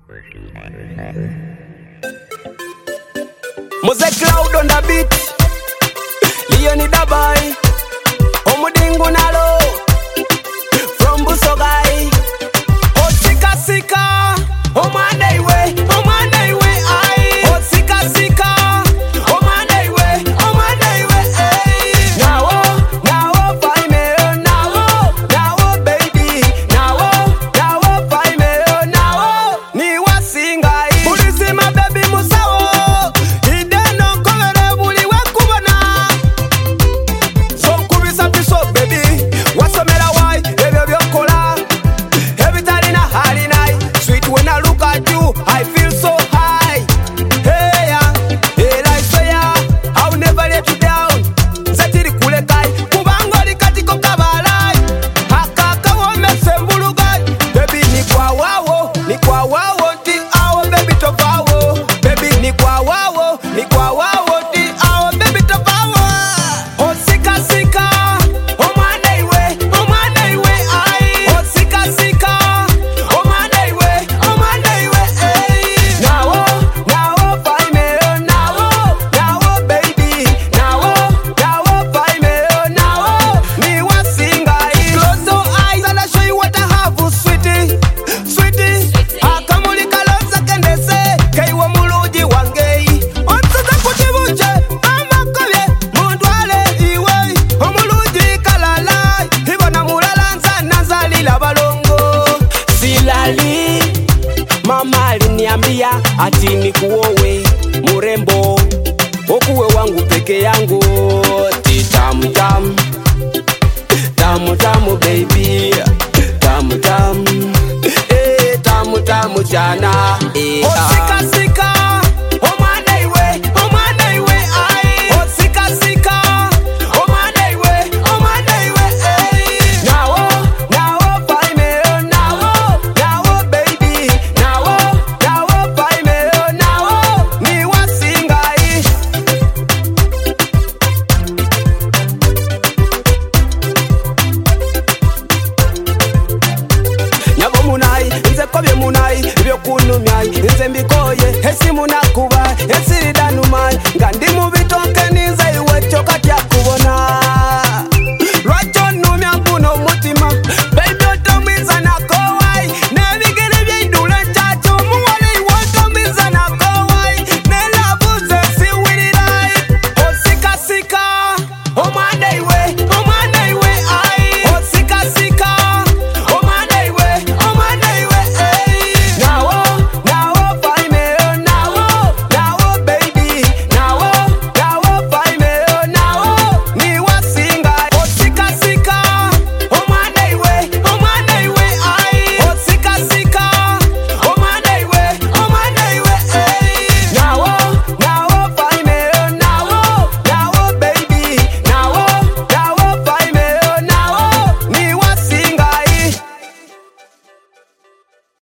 Mose Cloud on the beat, Leonie Dabai, Omudingu Nalo, from Busogai, O Sika Sika, O Monday way, aye, O Sika Sika, O Monday way, now, find me, now, baby, now, find me, now, ni wasinga, Polisi my baby Musao. I feel so high. Hey, hey, I swear, I'll never let you down. Zatiri kule kai, kubangoli katiko kabalai. Hakaka wame sembulugai. Baby ni kwa wawo, ti awo baby tofawo. Baby ni kwa wawo, ti awo baby tofawo. Oh sika sika, oh Monday way, aye. Oh sika sika, oh Monday way, Mama aliniambia ati nikuowe murembo, okuwe wangu peke yangu. Tamu tamu, tamu tamu baby, tamu tamu, tamu tamu jana. Oh sika sika, oh Monday way, aye. Oh sika sika, oh Monday way, now, find me, now, baby, now, find me, now, ni wasinga. Nyabo munai, nze kobye munai, ibyo kunumyai, nze mbikoye, hesi munai.